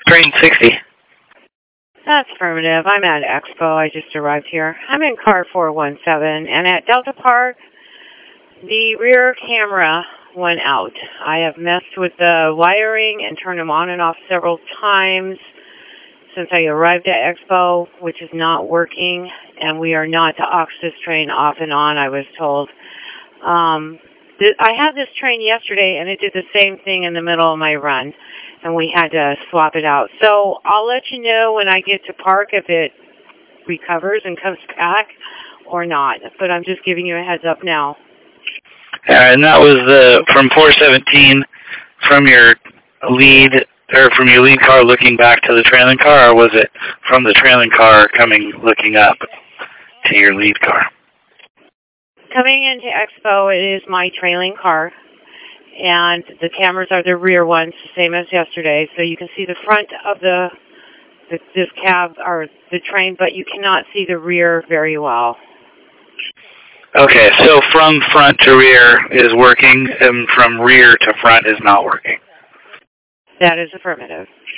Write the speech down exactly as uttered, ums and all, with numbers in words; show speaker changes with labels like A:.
A: Train sixty.
B: That's affirmative. I'm at Expo. I just arrived here. I'm in car four one seven, and at Delta Park, the rear camera went out. I have messed with the wiring and turned them on and off several times since I arrived at Expo, which is not working, and we are not to aux this train off and on, I was told. Um, th I had this train yesterday, and it did the same thing in the middle of my run, and we had to swap it out. So I'll let you know when I get to park if it recovers and comes back or not, but I'm just giving you a heads up now.
A: Uh, and that was uh, from four seventeen, from your lead, or from your lead car looking back to the trailing car, or was it from the trailing car coming, looking up to your lead car?
B: Coming into Expo, it is my trailing car, and the cameras are the rear ones, same as yesterday, so you can see the front of the, the this cab, or the train, but you cannot see the rear very well.
A: Okay, so from front to rear is working, and from rear to front is not working.
B: That is affirmative.